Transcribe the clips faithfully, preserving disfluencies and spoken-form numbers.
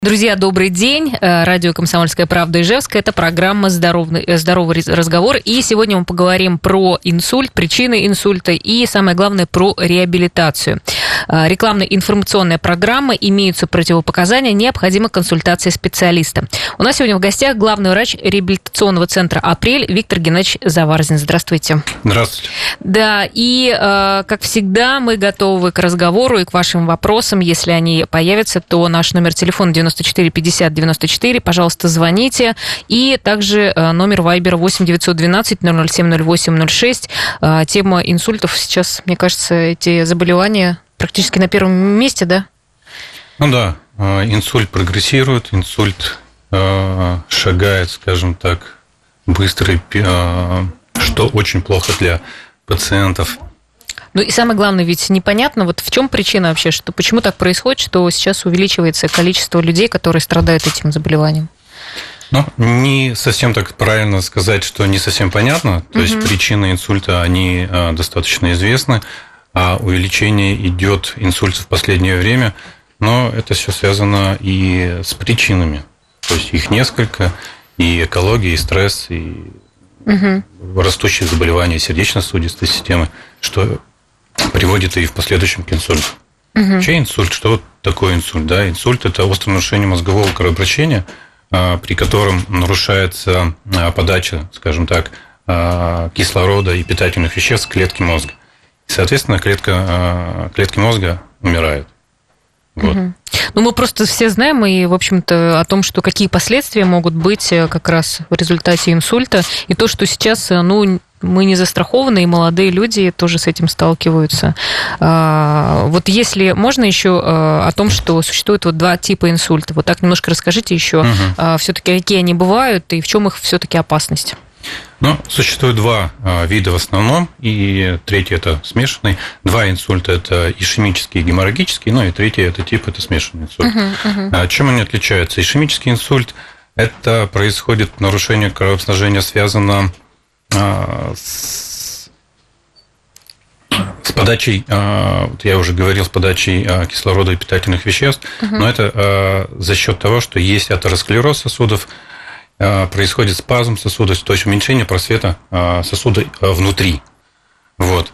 Друзья, добрый день. Радио «Комсомольская правда» Ижевск. Это программа «Здоровый, здоровый разговор». И сегодня мы поговорим про инсульт, причины инсульта и, самое главное, про реабилитацию. Рекламно-информационная программа, имеются противопоказания, необходима консультация специалиста. У нас сегодня в гостях главный врач реабилитационного центра «Апрель» Виктор Геннадьевич Заварзин. Здравствуйте. Здравствуйте. Да, и, как всегда, мы готовы к разговору и к вашим вопросам. Если они появятся, то наш номер телефона девяносто четыре пятьдесят девяносто четыре, пожалуйста, звоните. И также номер вайбера восемь девятьсот двенадцать ноль ноль семь ноль восемь ноль шесть. Тема инсультов сейчас, мне кажется, эти заболевания практически на первом месте, да? Ну да, инсульт прогрессирует, инсульт шагает, скажем так, быстро, что очень плохо для пациентов. Ну и самое главное, ведь непонятно, вот в чем причина вообще, что почему так происходит, что сейчас увеличивается количество людей, которые страдают этим заболеванием? Ну, не совсем так правильно сказать, что не совсем понятно. То угу. есть причины инсульта, они достаточно известны, а увеличение идет инсультов в последнее время, но это все связано и с причинами. То есть их несколько, и экология, и стресс, и угу. растущие заболевания сердечно-сосудистой системы, что приводит и в последующем к инсульту. Угу. Вообще инсульт, что такое инсульт? Да? Инсульт – это острое нарушение мозгового кровообращения, при котором нарушается подача, скажем так, кислорода и питательных веществ в клетки мозга. И, соответственно, клетка, клетки мозга умирают. Вот. Угу. Ну, мы просто все знаем и, в общем-то, о том, что какие последствия могут быть как раз в результате инсульта, и то, что сейчас, ну, мы не застрахованы, и молодые люди тоже с этим сталкиваются. Вот если можно еще о том, что существует вот два типа инсульта, вот так немножко расскажите еще, угу. все-таки какие они бывают и в чем их все-таки опасность? Ну, существует два вида в основном, и третий – это смешанный. Два инсульта – это ишемический и геморрагический, ну и третий – это тип, это смешанный инсульт. Uh-huh, uh-huh. Чем они отличаются? Ишемический инсульт – это происходит нарушение кровоснабжения, связано с, с подачей, вот я уже говорил, с подачей кислорода и питательных веществ, uh-huh. но это за счет того, что есть атеросклероз сосудов, происходит спазм сосудов, то есть уменьшение просвета сосуда внутри. Вот.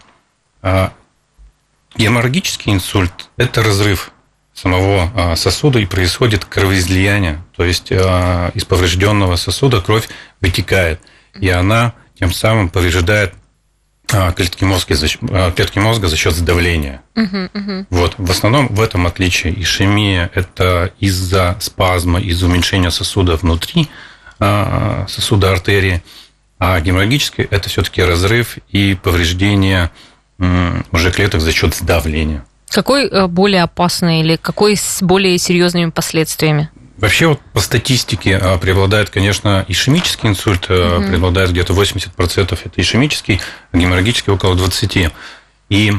Геморрагический инсульт – это разрыв самого сосуда, и происходит кровоизлияние, то есть из поврежденного сосуда кровь вытекает, и она тем самым повреждает клетки мозга, клетки мозга за счет сдавления. Uh-huh, uh-huh. Вот. В основном в этом отличие. Ишемия – это из-за спазма, из-за уменьшения сосуда внутри сосуда артерии, а геморрагический – это все-таки разрыв и повреждение уже клеток за счет сдавления. Какой более опасный или какой с более серьезными последствиями? Вообще вот по статистике преобладает, конечно, ишемический инсульт, угу. преобладает где-то восемьдесят процентов это ишемический, а геморрагический около двадцать процентов. И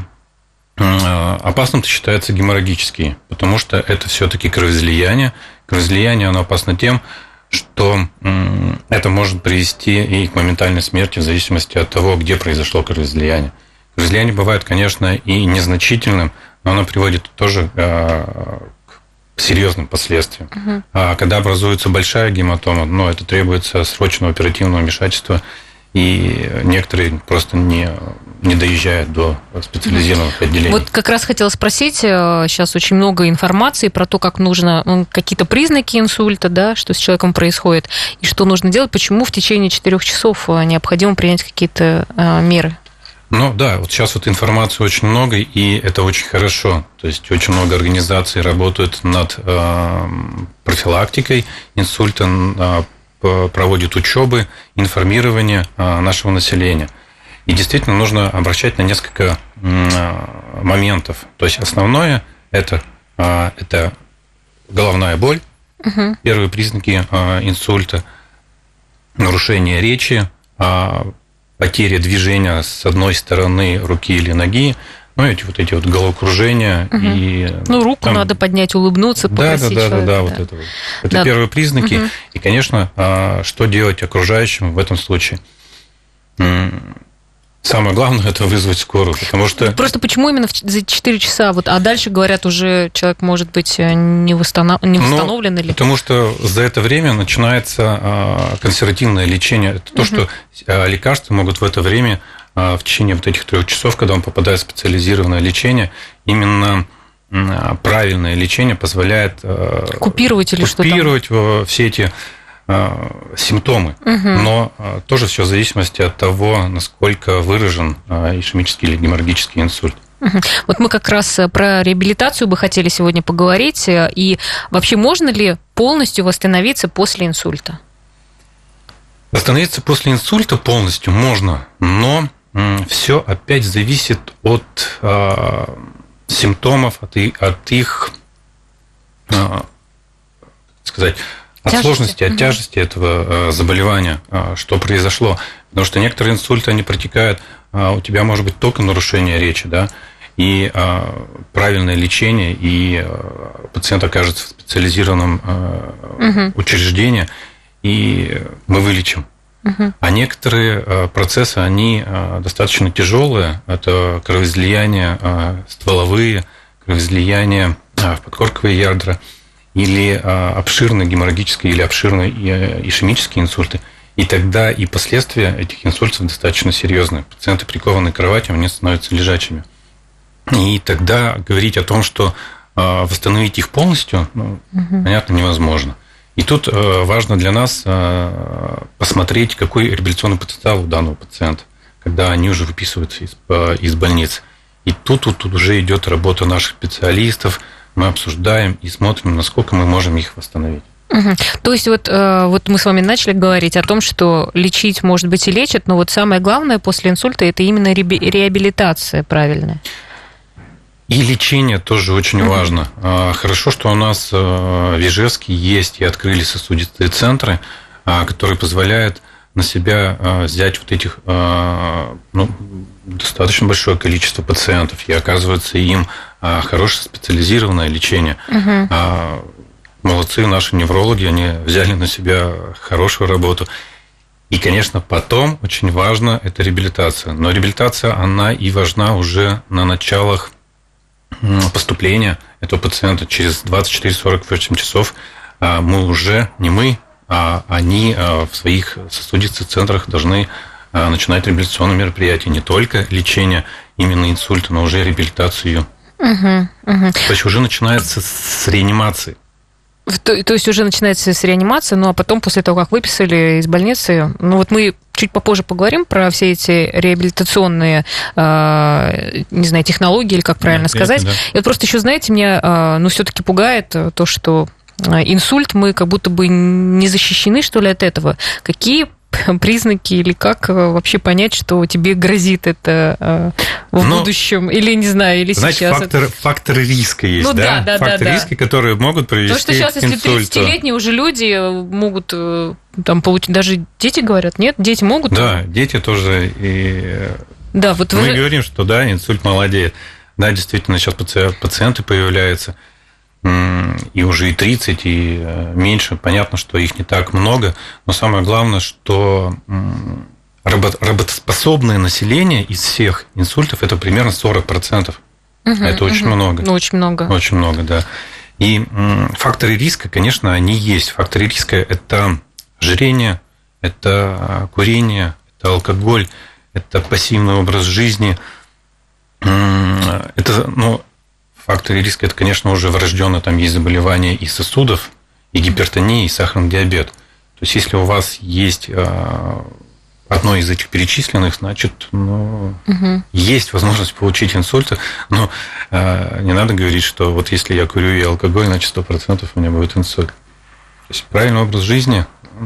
опасным считается геморрагический, потому что это все-таки кровоизлияние. Кровоизлияние, оно опасно тем, что это может привести и к моментальной смерти в зависимости от того, где произошло кровоизлияние. Кровоизлияние бывает, конечно, и незначительным, но оно приводит тоже к серьезным последствиям. Угу. А когда образуется большая гематома, ну, это требуется срочного оперативного вмешательства, и некоторые просто не, не доезжают до специализированных отделений. Вот как раз хотела спросить, сейчас очень много информации про то, как нужно, ну, какие-то признаки инсульта, да, что с человеком происходит, и что нужно делать, почему в течение четырех часов необходимо принять какие-то меры. Ну да, вот сейчас вот информации очень много, и это очень хорошо. То есть очень много организаций работают над э, профилактикой инсульта, э, проводят учебы, информирование э, нашего населения. И действительно нужно обращать на несколько э, моментов. То есть основное это, э, это головная боль, угу. Первые признаки э, инсульта, нарушение речи, э, потеря движения с одной стороны руки или ноги, ну, эти вот эти вот головокружения. Угу. И, ну, руку там надо поднять, улыбнуться, попросить да, да, человека. Да, да, да, вот это вот. Это да. Первые признаки. Угу. И, конечно, что делать окружающим в этом случае? Самое главное – это вызвать скорую, потому что… Просто почему именно за четыре часа? Вот, а дальше, говорят, уже человек может быть не, восстанов... не восстановлен? Ну, или… Потому что за это время начинается консервативное лечение. Это то, угу. что лекарства могут в это время, в течение вот этих трех часов, когда он попадает в специализированное лечение, именно правильное лечение позволяет… Купировать или что-то? Купировать все эти… симптомы, угу. но тоже все в зависимости от того, насколько выражен ишемический или геморрагический инсульт. Угу. Вот мы как раз про реабилитацию бы хотели сегодня поговорить. И вообще можно ли полностью восстановиться после инсульта? Восстановиться после инсульта полностью можно, но все опять зависит от э, симптомов, от, от их, э, сказать, от тяжести. сложности, от угу. тяжести этого заболевания, что произошло. Потому что некоторые инсульты, они протекают, у тебя может быть только нарушение речи, да, и правильное лечение, и пациент окажется в специализированном угу. учреждении, и мы вылечим. Угу. А некоторые процессы, они достаточно тяжелые. Это кровоизлияния стволовые, кровоизлияния в подкорковые ядра, или обширные геморрагические, или обширные ишемические инсульты. И тогда и последствия этих инсультов достаточно серьезные. Пациенты, прикованные к кровати, они становятся лежачими. И тогда говорить о том, что восстановить их полностью, ну, угу. понятно, невозможно. И тут важно для нас посмотреть, какой реабилитационный потенциал у данного пациента, когда они уже выписываются из, из больниц. И тут, тут, тут уже идет работа наших специалистов. Мы обсуждаем и смотрим, насколько мы можем их восстановить. Угу. То есть вот, вот мы с вами начали говорить о том, что лечить, может быть, и лечат, но вот самое главное после инсульта – это именно реабилитация правильная. И лечение тоже очень угу. важно. Хорошо, что у нас в Ижевске есть и открыли сосудистые центры, которые позволяют на себя взять вот этих, ну, достаточно большое количество пациентов, и оказывается им хорошее специализированное лечение. Угу. Молодцы наши неврологи, они взяли на себя хорошую работу. И, конечно, потом очень важно это реабилитация. Но реабилитация, она и важна уже на началах поступления этого пациента. Через двадцать четыре - сорок восемь часов мы уже, не мы, а они в своих сосудистых центрах должны начинать реабилитационные мероприятия. Не только лечение именно инсульта, но уже реабилитацию. Угу, угу. То есть уже начинается с реанимации. То, то есть уже начинается с реанимации, ну а потом, после того, как выписали из больницы, ну вот мы чуть попозже поговорим про все эти реабилитационные, э, не знаю, технологии, или как правильно да, сказать. Да. И вот просто еще, знаете, меня, э, ну, все-таки пугает то, что инсульт, мы как будто бы не защищены, что ли, от этого. Какие признаки или как вообще понять, что тебе грозит это в ну, будущем, или, не знаю, или знаете, сейчас? Фактор, это... факторы риска есть, ну, да? да? Факторы да, риска, да. которые могут привести к инсульту. Потому что сейчас, если тридцатилетние уже люди могут там получить, даже дети говорят, нет, дети могут? Да, дети тоже. И... Да, вот мы вы... говорим, что да, инсульт молодеет. Да, действительно, сейчас пациенты появляются, и уже и тридцать, и меньше. Понятно, что их не так много, но самое главное, что работоспособное население из всех инсультов – это примерно сорок процентов. Угу, это очень угу. много. Ну, очень много. Очень много, да. И факторы риска, конечно, они есть. Факторы риска – это ожирение, это курение, это алкоголь, это пассивный образ жизни. Это, ну, факторы риска – это, конечно, уже врожденные, там есть заболевания и сосудов, и гипертония, и сахарный диабет. То есть, если у вас есть одно из этих перечисленных, значит, ну, угу. есть возможность получить инсульт, но не надо говорить, что вот если я курю и алкоголь, значит, сто процентов у меня будет инсульт. То есть, правильный образ жизни…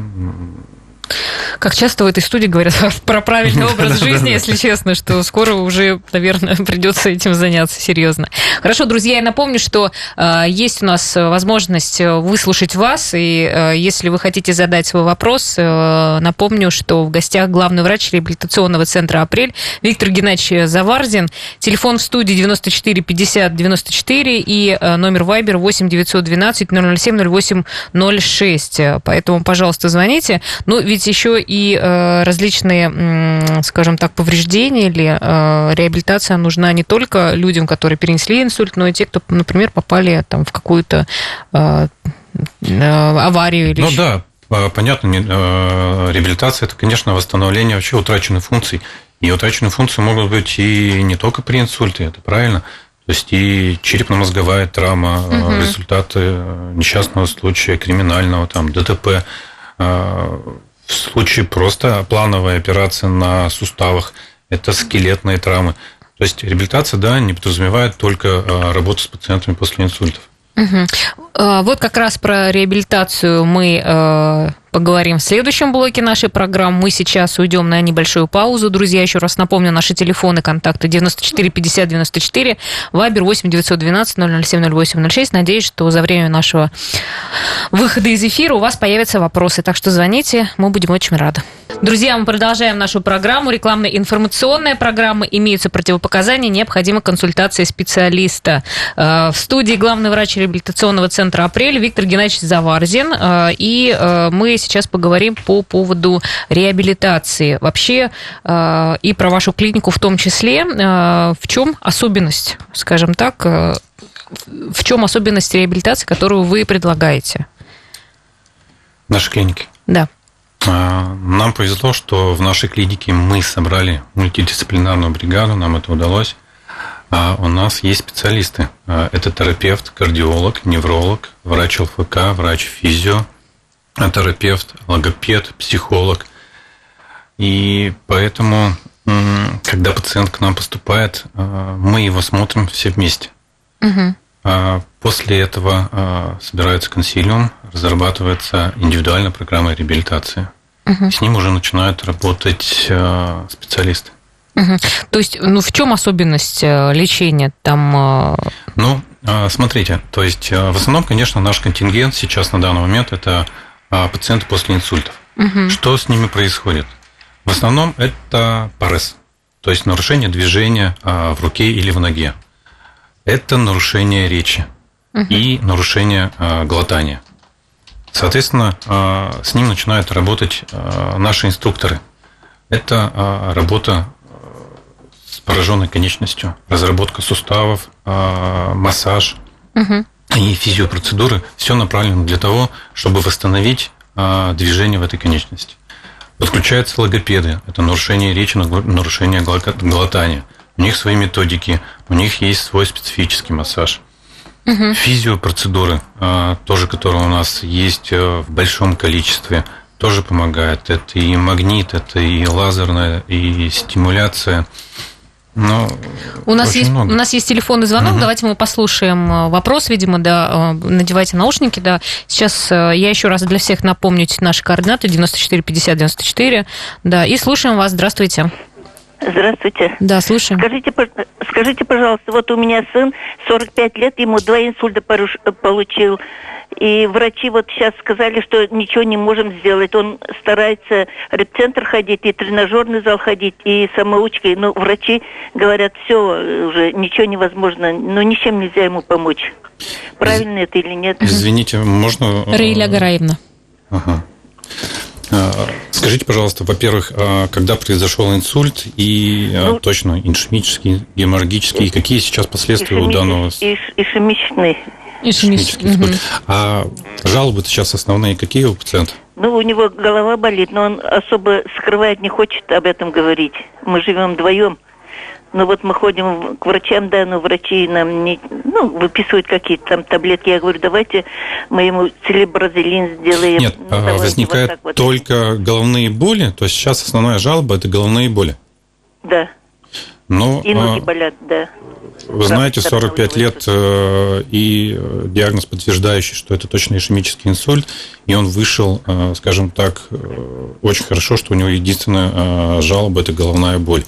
Как часто в этой студии говорят про правильный образ жизни, если честно, что скоро уже, наверное, придется этим заняться серьезно. Хорошо, друзья, я напомню, что э, есть у нас возможность выслушать вас, и э, если вы хотите задать свой вопрос, э, напомню, что в гостях главный врач реабилитационного центра «Апрель» Виктор Геннадьевич Заварзин. Телефон в студии девяносто четыре пятьдесят девяносто четыре и э, номер Вайбер восемь девятьсот двенадцать ноль ноль семь ноль восемь ноль шесть. Поэтому, пожалуйста, звоните. Ну, ведь ведь еще и различные, скажем так, повреждения или реабилитация нужна не только людям, которые перенесли инсульт, но и те, кто, например, попали там, в какую-то аварию. Или ну еще... да, понятно, реабилитация – это, конечно, восстановление вообще утраченных функций. И утраченные функции могут быть и не только при инсульте, это правильно. То есть и черепно-мозговая травма, угу. результаты несчастного случая, криминального, там, ДТП. В случае просто плановой операции на суставах – это скелетные травмы. То есть реабилитация, да, не подразумевает только работу с пациентами после инсультов. Угу. Вот как раз про реабилитацию мы поговорим в следующем блоке нашей программы. Мы сейчас уйдем на небольшую паузу. Друзья, еще раз напомню, наши телефоны, контакты девяносто четыре пятьдесят девяносто четыре, Вайбер восемь девятьсот двенадцать ноль ноль семь ноль восемь ноль шесть. Надеюсь, что за время нашего выхода из эфира у вас появятся вопросы. Так что звоните, мы будем очень рады. Друзья, мы продолжаем нашу программу. Рекламно-информационная программа. Имеются противопоказания, необходима консультация специалиста. В студии главный врач реабилитационного центра «Апрель» Виктор Геннадьевич Заварзин. И мы сейчас поговорим по поводу реабилитации. Вообще и про вашу клинику в том числе. В чем особенность, скажем так, в чем особенность реабилитации, которую вы предлагаете? Нашей клиники? Да. Нам повезло, что в нашей клинике мы собрали мультидисциплинарную бригаду, нам это удалось. У нас есть специалисты. Это терапевт, кардиолог, невролог, врач ЛФК, врач-физио, терапевт, логопед, психолог. И поэтому, когда пациент к нам поступает, мы его смотрим все вместе. Угу. После этого собирается консилиум, разрабатывается индивидуальная программа реабилитации. Угу. С ним уже начинают работать специалисты. Угу. То есть, ну, в чем особенность лечения там? Ну, смотрите, то есть, в основном, конечно, наш контингент сейчас на данный момент это пациенты после инсультов. Угу. Что с ними происходит? В основном это парез, то есть нарушение движения в руке или в ноге. Это нарушение речи угу. и нарушение глотания. Соответственно, с ним начинают работать наши инструкторы. Это работа с пораженной конечностью, разработка суставов, массаж угу. и физиопроцедуры. Все направлено для того, чтобы восстановить движение в этой конечности. Подключаются логопеды. Это нарушение речи, нарушение глотания. У них свои методики, у них есть свой специфический массаж. Угу. Физиопроцедуры, тоже, которые у нас есть в большом количестве, тоже помогают. Это и магнит, это и лазерная, и стимуляция. Но у нас есть много. У нас есть телефонный звонок. Угу. Давайте мы послушаем вопрос, видимо, да. Надевайте наушники, да. Сейчас я еще раз для всех напомню наши координаты: девяносто четыре пятьдесят девяносто четыре. Да, и слушаем вас. Здравствуйте. Здравствуйте. Да, слушаем. Скажите, скажите, пожалуйста, вот у меня сын, сорок пять лет, ему два инсульта получил. И врачи вот сейчас сказали, что ничего не можем сделать. Он старается в репцентр ходить, и тренажерный зал ходить, и самоучкой. Но врачи говорят, все, уже ничего невозможно, но ничем нельзя ему помочь. Правильно Из... это или нет? Извините, можно... Раиля Гараевна. Ага. Скажите, пожалуйста, во-первых, когда произошел инсульт и ну, точно ишемический, геморрагический, какие сейчас последствия у данного... Иш, ишемичный. Ишемический. Угу. А жалобы сейчас основные какие у пациента? Ну, у него голова болит, но он особо скрывает, не хочет об этом говорить. Мы живем вдвоем. Ну, вот мы ходим к врачам, да, но врачи нам не, ну, выписывают какие-то там таблетки. Я говорю, давайте мы ему цилибразилин сделаем. Нет, ну, возникают вот вот. только головные боли, то есть сейчас основная жалоба – это головные боли. Да. Но, и ноги болят, да. Вы знаете, сорок пять лет и диагноз подтверждающий, что это точно ишемический инсульт, и он вышел, скажем так, очень хорошо, что у него единственная жалоба – это головная боль.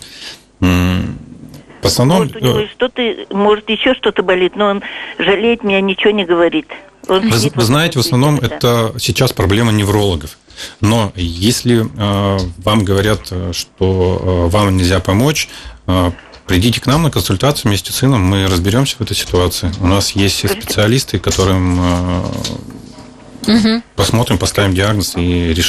В основном... Может, у него что-то, может, еще что-то болит, но он жалеет меня, ничего не говорит. Он вы, вы знаете, в основном да. это сейчас проблема неврологов. Но если э, вам говорят, что э, вам нельзя помочь, э, придите к нам на консультацию вместе с сыном, мы разберемся в этой ситуации. У нас есть специалисты, которым э, угу. посмотрим, поставим диагноз и решим.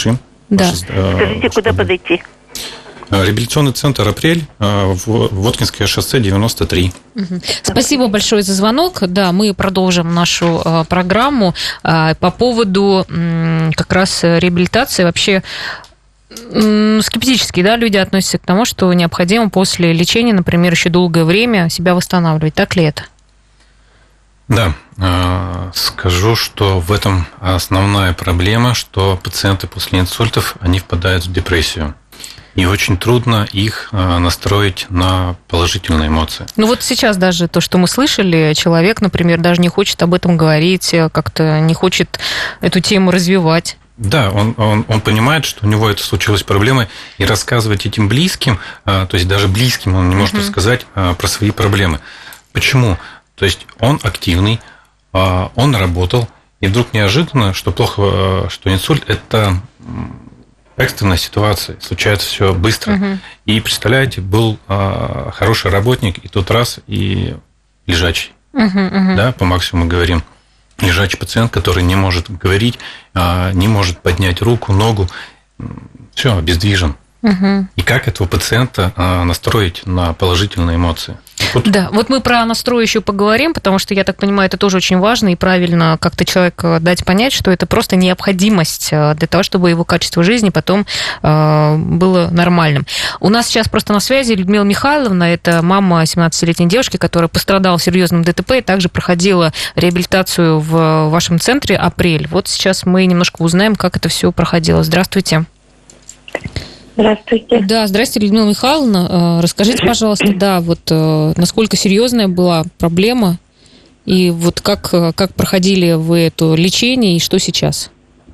Да. Ваше, Скажите, куда подойти? Реабилитационный центр «Апрель», Воткинское шоссе, девяносто три. Угу. Спасибо большое за звонок. Да, мы продолжим нашу а, программу а, по поводу м, как раз реабилитации. Вообще м, скептически, да, люди относятся к тому, что необходимо после лечения, например, еще долгое время себя восстанавливать. Так ли это? Да, скажу, что в этом основная проблема, что пациенты после инсультов, они впадают в депрессию. И очень трудно их настроить на положительные эмоции. Ну вот сейчас даже то, что мы слышали, человек, например, даже не хочет об этом говорить, как-то не хочет эту тему развивать. Да, он, он, он понимает, что у него это случилось проблемой, и рассказывать этим близким, то есть даже близким он не может uh-huh. рассказать про свои проблемы. Почему? То есть он активный, он работал, и вдруг неожиданно, что плохо, что инсульт – это экстренная ситуация, случается все быстро. Uh-huh. И, представляете, был хороший работник, и тот раз, и лежачий. Uh-huh, uh-huh. Да, по максимуму говорим. Лежачий пациент, который не может говорить, не может поднять руку, ногу, все, обездвижен. Угу. И как этого пациента настроить на положительные эмоции? Вот. Да, вот мы про настрой еще поговорим, потому что, я так понимаю, это тоже очень важно, и правильно как-то человеку дать понять, что это просто необходимость для того, чтобы его качество жизни потом было нормальным. У нас сейчас просто на связи Людмила Михайловна, это мама семнадцатилетней девушки, которая пострадала в серьезном ДТП и также проходила реабилитацию в вашем центре «Апрель». Вот сейчас мы немножко узнаем, как это все проходило. Здравствуйте. Здравствуйте. Да, здравствуйте, Людмила Михайловна. Расскажите, пожалуйста, да, вот насколько серьезная была проблема, и вот как, как проходили вы это лечение, и что сейчас?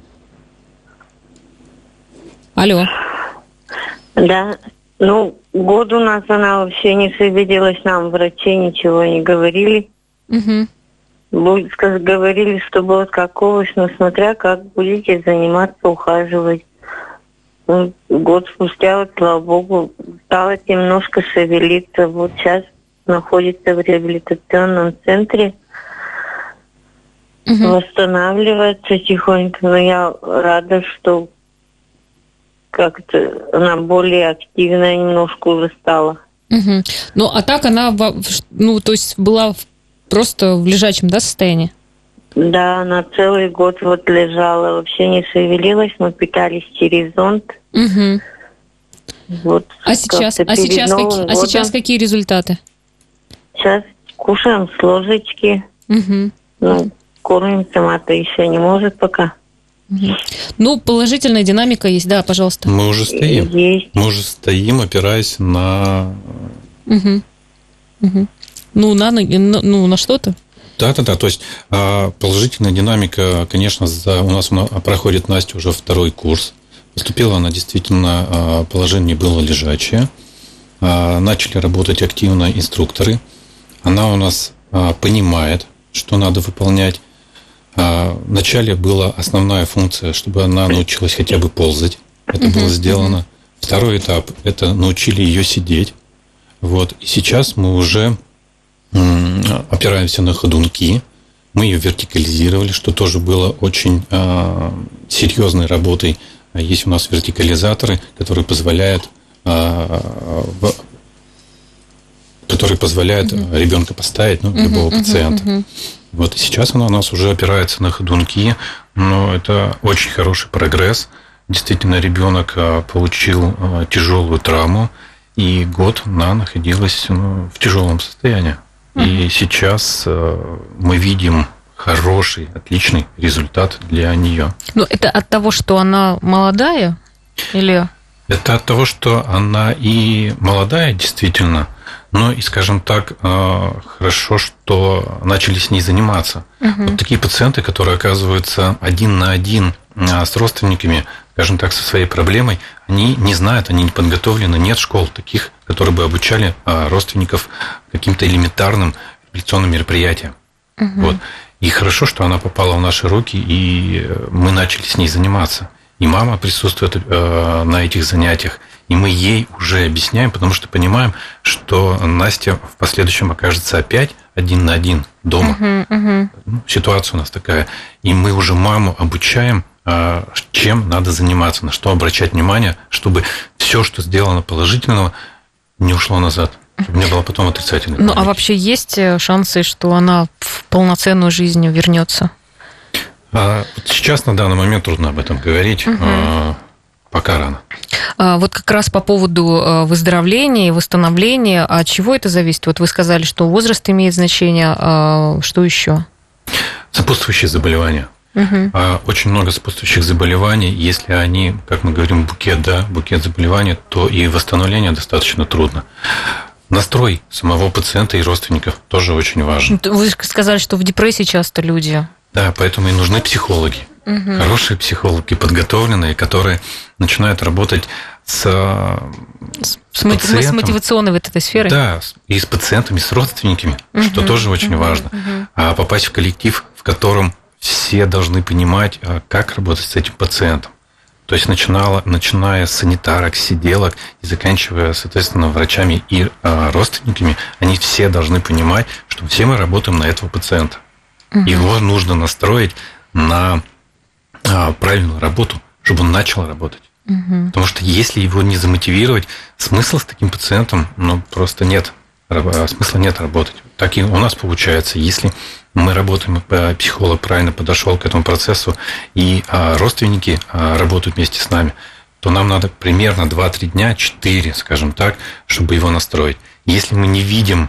Алло. Да, ну, год у нас она вообще не свидетелась нам, врачи ничего не говорили. Угу. Говорили, что будет как овощ, но смотря как будете заниматься, ухаживать. Год спустя, вот, слава богу, стала немножко шевелиться. Вот сейчас находится в реабилитационном центре. Угу. Восстанавливается тихонько. Но я рада, что как-то она более активная немножко уже стала. Угу. Ну, а так она, ну, то есть была просто в лежачем, да, состоянии? Да, она целый год вот лежала, вообще не шевелилась, мы питались через зонд. Угу. Вот, а сейчас, а, сейчас какие, а сейчас какие результаты? Сейчас кушаем с ложечки. Угу. Ну, кормимся, мата еще не может пока. Угу. Ну, положительная динамика есть, да, пожалуйста. Мы уже стоим. Есть. Мы уже стоим, опираясь на... Угу. Угу. Ну, на, ну, на что-то? Да, да, да. То есть положительная динамика, конечно, у нас проходит Настя уже второй курс. Поступила она действительно, положение было лежачее. Начали работать активно инструкторы. Она у нас понимает, что надо выполнять. Вначале была основная функция, чтобы она научилась хотя бы ползать. Это было сделано. Второй этап – это научили ее сидеть. Вот. И сейчас мы уже опираемся на ходунки. Мы ее вертикализировали, что тоже было очень э, серьезной работой. Есть у нас вертикализаторы, которые позволяют, э, в, которые позволяют uh-huh. ребенка поставить, ну, любого uh-huh, пациента. Uh-huh. Вот и сейчас она у нас уже опирается на ходунки, но это очень хороший прогресс. Действительно, ребенок получил тяжелую травму, и год она находилась, ну, в тяжелом состоянии. И сейчас мы видим хороший, отличный результат для нее. Ну, это от того, что она молодая? Или... Это от того, что она и молодая, действительно, но и, скажем так, хорошо, что начали с ней заниматься. Угу. Вот такие пациенты, которые оказываются один на один с родственниками, скажем так, со своей проблемой, они не знают, они не подготовлены, нет школ таких, которые бы обучали родственников каким-то элементарным реабилитационным мероприятиям. Угу. Вот. И хорошо, что она попала в наши руки, и мы начали с ней заниматься. И мама присутствует на этих занятиях, и мы ей уже объясняем, потому что понимаем, что Настя в последующем окажется опять один на один дома. Uh-huh, uh-huh. Ситуация у нас такая. И мы уже маму обучаем чем надо заниматься, на что обращать внимание, чтобы все, что сделано положительного, не ушло назад, чтобы не было потом отрицательной памяти. Ну, а вообще есть шансы, что она в полноценную жизнь вернется? Сейчас на данный момент трудно об этом говорить. Угу. Пока рано. Вот как раз по поводу выздоровления и восстановления, от чего это зависит? Вот вы сказали, что возраст имеет значение, а что еще? Сопутствующие заболевания. Угу. Очень много сопутствующих заболеваний. Если они, как мы говорим, букет, да, букет заболеваний, то и восстановление достаточно трудно. Настрой самого пациента и родственников тоже очень важен. Вы сказали, что в депрессии часто люди. Да, поэтому и нужны психологи. Угу. Хорошие психологи, подготовленные, которые начинают работать с, с, с пациентом. С мотивационной вот этой сферой. Да, и с пациентами, с родственниками, угу. что тоже очень угу. важно. Угу. А попасть в коллектив, в котором все должны понимать, как работать с этим пациентом. То есть, начинала, начиная с санитарок, сиделок и заканчивая, соответственно, врачами и родственниками, они все должны понимать, что все мы работаем на этого пациента. Угу. Его нужно настроить на правильную работу, чтобы он начал работать. Угу. Потому что если его не замотивировать, смысла с таким пациентом ну, просто нет. Смысла нет работать. Так и у нас получается. Если мы работаем, психолог правильно подошел к этому процессу, и родственники работают вместе с нами, то нам надо примерно два-три дня, четыре, скажем так, чтобы его настроить. Если мы не видим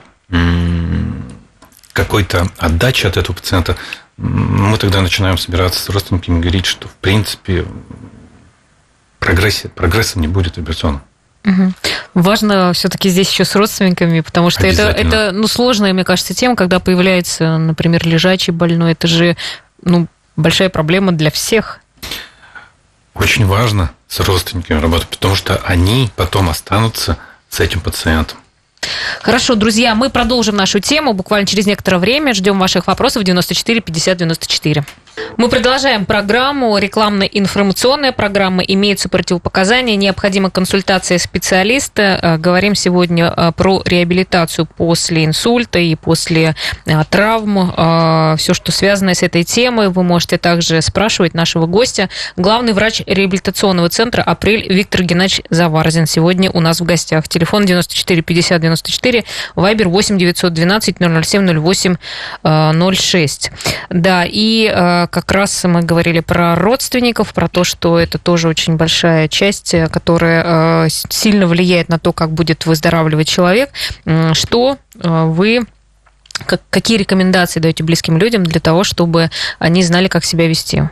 какой-то отдачи от этого пациента, мы тогда начинаем собираться с родственниками и говорить, что, в принципе, прогресса, прогресса не будет операционного. Угу. Важно все-таки здесь еще с родственниками, потому что это, это ну, сложная, мне кажется, тема, когда появляется, например, лежачий больной. Это же ну, большая проблема для всех. Очень важно с родственниками работать, потому что они потом останутся с этим пациентом. Хорошо, друзья, мы продолжим нашу тему буквально через некоторое время. Ждем ваших вопросов девяносто четыре пятьдесят девяносто четыре. Мы продолжаем программу, рекламно-информационная программа. Имеются противопоказания, необходима консультация специалиста. Говорим сегодня про реабилитацию после инсульта и после травм. Все, что связано с этой темой, вы можете также спрашивать нашего гостя. Главный врач реабилитационного центра «Апрель» Виктор Геннадьевич Заварзин сегодня у нас в гостях. Телефон девяносто четыре пятьдесят девяносто четыре, вайбер восемь девятьсот двенадцать ноль ноль семь ноль восемь ноль шесть. Да, и как раз мы говорили про родственников, про то, что это тоже очень большая часть, которая сильно влияет на то, как будет выздоравливать человек. Что вы, какие рекомендации даете близким людям для того, чтобы они знали, как себя вести?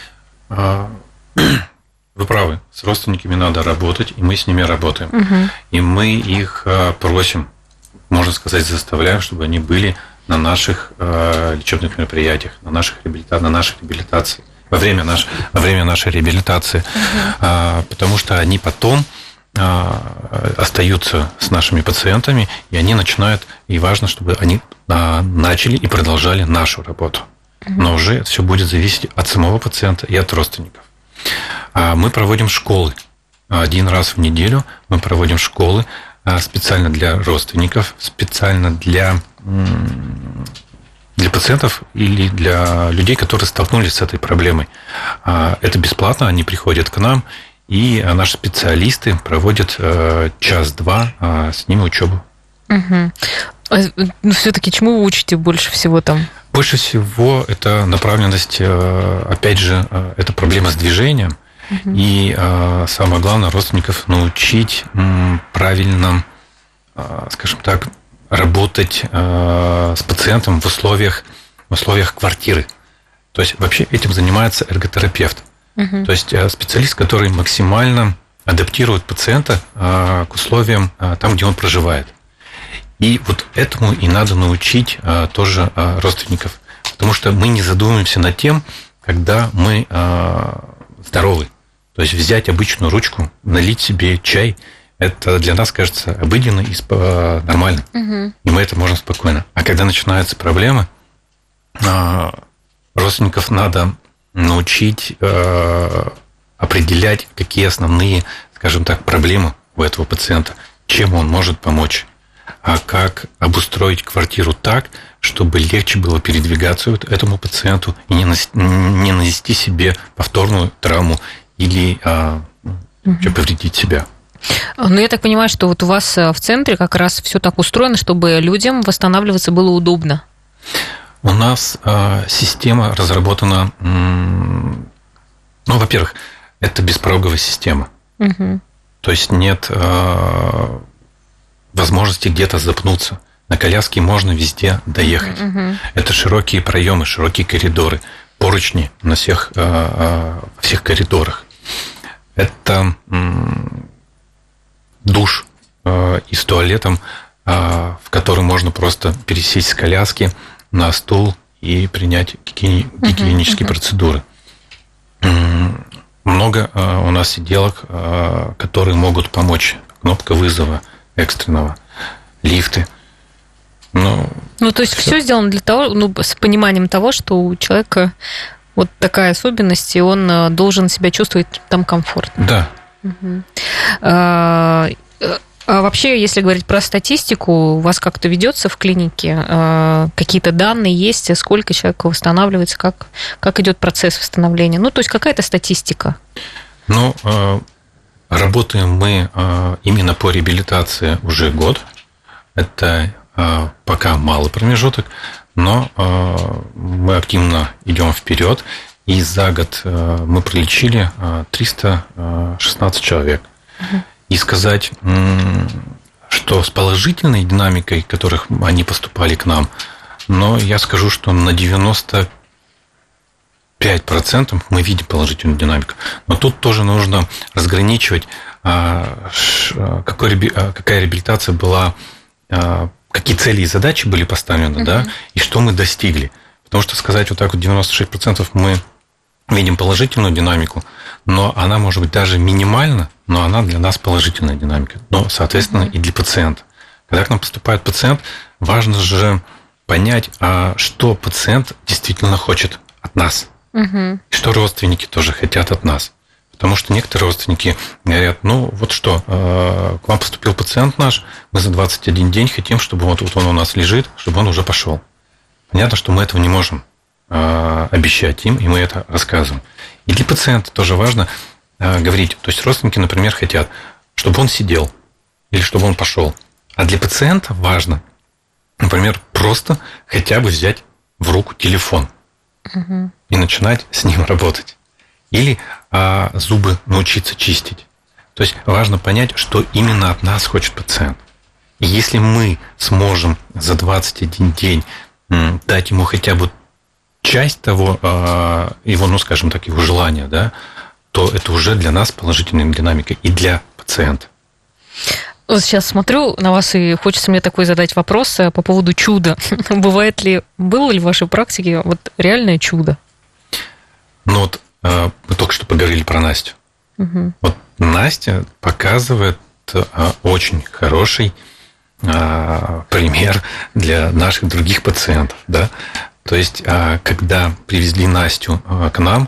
Вы правы, с родственниками надо работать, и мы с ними работаем. Угу. И мы их просим, можно сказать, заставляем, чтобы они были на наших э, лечебных мероприятиях, на наших реабилита... на нашей реабилитации, во время, наш... во время нашей реабилитации, угу. а, потому что они потом а, остаются с нашими пациентами, и они начинают, и важно, чтобы они а, начали и продолжали нашу работу. Угу. Но уже это все будет зависеть от самого пациента и от родственников. А мы проводим школы. Один раз в неделю мы проводим школы специально для родственников, специально для, для пациентов или для людей, которые столкнулись с этой проблемой. Это бесплатно, они приходят к нам, и наши специалисты проводят час-два с ними учебу. Угу. Ну, все-таки чему вы учите больше всего там? Больше всего это направленность, опять же, это проблема с движением. Uh-huh. И э, самое главное, родственников научить м, правильно, э, скажем так, работать э, с пациентом в условиях, в условиях квартиры. То есть вообще этим занимается эрготерапевт. Uh-huh. То есть э, специалист, который максимально адаптирует пациента э, к условиям э, там, где он проживает. И вот этому и надо научить э, тоже э, родственников. Потому что мы не задумываемся над тем, когда мы э, здоровы. То есть взять обычную ручку, налить себе чай, это для нас кажется обыденно и нормально. Угу. И мы это можем спокойно. А когда начинаются проблемы, родственников надо научить определять, какие основные, скажем так, проблемы у этого пациента, чем он может помочь, а как обустроить квартиру так, чтобы легче было передвигаться этому пациенту и не нанести себе повторную травму или угу. повредить себя. Ну, я так понимаю, что вот у вас в центре как раз все так устроено, чтобы людям восстанавливаться было удобно. У нас э, система разработана, м- ну, во-первых, это беспороговая система. Угу. То есть нет э, возможности где-то запнуться. На коляске можно везде доехать. Угу. Это широкие проемы, широкие коридоры, поручни на всех, э, э, всех коридорах. Это м- душ э, и с туалетом, э, в который можно просто пересесть с коляски на стул и принять гигиенические uh-huh, процедуры. Uh-huh. Много у нас сиделок, которые могут помочь. Кнопка вызова экстренного, лифты. Ну, ну то есть все сделано для того, ну, с пониманием того, что у человека вот такая особенность, и он должен себя чувствовать там комфортно. Да. Uh-huh. А, А вообще, если говорить про статистику, у вас как-то ведется в клинике? Какие-то данные есть? Сколько человек восстанавливается? Как, как идет процесс восстановления? Ну, то есть какая-то статистика? Ну, работаем мы именно по реабилитации уже год. Это пока малый промежуток, но мы активно идем вперед. И за год мы пролечили триста шестнадцать человек. Угу. И сказать, что с положительной динамикой, которых они поступали к нам, но я скажу, что на девяносто пять процентов мы видим положительную динамику. Но тут тоже нужно разграничивать, какая реабилитация была, какие цели и задачи были поставлены, uh-huh. да, и что мы достигли. Потому что сказать вот так вот девяносто шесть процентов мы видим положительную динамику, но она может быть даже минимальна, но она для нас положительная динамика. Но, соответственно, uh-huh. и для пациента. Когда к нам поступает пациент, важно же понять, а что пациент действительно хочет от нас. Uh-huh. И что родственники тоже хотят от нас. Потому что некоторые родственники говорят, ну вот что, к вам поступил пациент наш, мы за двадцать один день хотим, чтобы вот, вот он у нас лежит, чтобы он уже пошел. Понятно, что мы этого не можем обещать им, и мы это рассказываем. И для пациента тоже важно говорить. То есть родственники, например, хотят, чтобы он сидел или чтобы он пошел. А для пациента важно, например, просто хотя бы взять в руку телефон угу. и начинать с ним работать. Или а, зубы научиться чистить. То есть важно понять, что именно от нас хочет пациент. И если мы сможем за двадцать один день м, дать ему хотя бы часть того, а, его, ну, скажем так, его желания, да, то это уже для нас положительная динамика и для пациента. Вот сейчас смотрю на вас, и хочется мне такой задать вопрос по поводу чуда. Бывает ли, было ли в вашей практике вот реальное чудо? Ну вот мы только что поговорили про Настю. Угу. Вот Настя показывает очень хороший пример для наших других пациентов, да. То есть, когда привезли Настю к нам,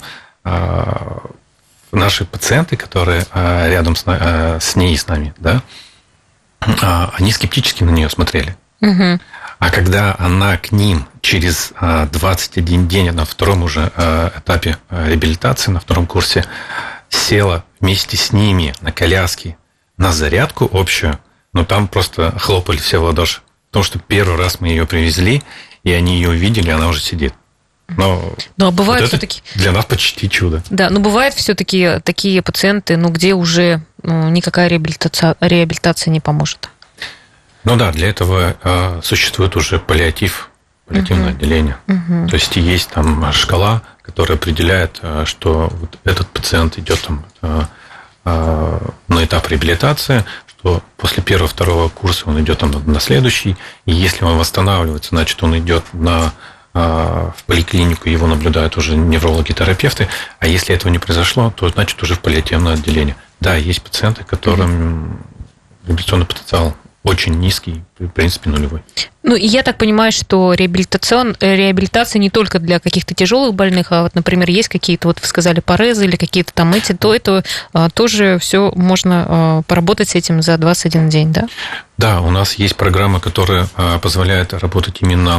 наши пациенты, которые рядом с ней и с нами, да, они скептически на нее смотрели. Угу. А когда она к ним через двадцать один день, на втором уже этапе реабилитации, на втором курсе, села вместе с ними на коляске на зарядку общую, ну, там просто хлопали все в ладоши. Потому что первый раз мы ее привезли, и они ее увидели, она уже сидит. Но, но бывает вот все-таки для нас почти чудо. Да, но бывают все-таки такие пациенты, ну, где уже ну, никакая реабилитация, реабилитация не поможет. Ну да, для этого э, существует уже паллиатив, паллиативное uh-huh. отделение. Uh-huh. То есть есть там шкала, которая определяет, что вот этот пациент идет там э, э, на этап реабилитации, что после первого, второго курса он идет там на следующий, и если он восстанавливается, значит, он идет на, э, в поликлинику, его наблюдают уже неврологи-терапевты, а если этого не произошло, то значит уже в паллиативное отделение. Да, есть пациенты, которым uh-huh. реабилитационный потенциал очень низкий, в принципе, нулевой. Ну, и я так понимаю, что реабилитацион, реабилитация не только для каких-то тяжелых больных, а вот, например, есть какие-то, вот вы сказали, парезы или какие-то там эти, то это а, тоже все можно а, поработать с этим за двадцать один день, да? Да, у нас есть программа, которая а, позволяет работать именно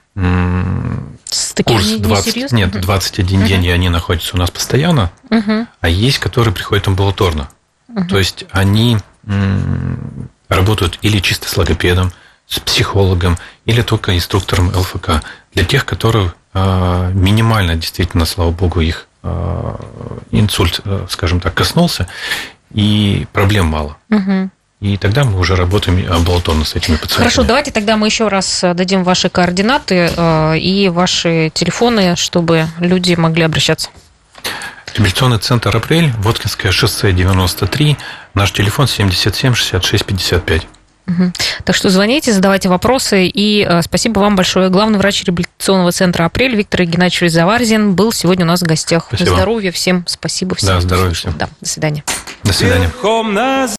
С такими курс двадцать, нет, двадцать один uh-huh. день, и они находятся у нас постоянно, uh-huh. а есть, которые приходят амбулаторно. Uh-huh. То есть они работают или чисто с логопедом, с психологом, или только инструктором эл эф ка. Для тех, которых минимально, действительно, слава богу, их инсульт, скажем так, коснулся, и проблем мало. Uh-huh. И тогда мы уже работаем амбулаторно с этими пациентами. Хорошо, давайте тогда мы еще раз дадим ваши координаты э, и ваши телефоны, чтобы люди могли обращаться. Реабилитационный центр «Апрель», Воткинское шоссе девяносто три, наш телефон семьдесят семь шестьдесят шесть пятьдесят пять. Угу. Так что звоните, задавайте вопросы, и э, спасибо вам большое. Главный врач реабилитационного центра «Апрель» Виктор Игнатьевич Заварзин был сегодня у нас в гостях. Спасибо. Здоровья всем, спасибо всем. Да, здоровья всем. Да, до свидания. До свидания.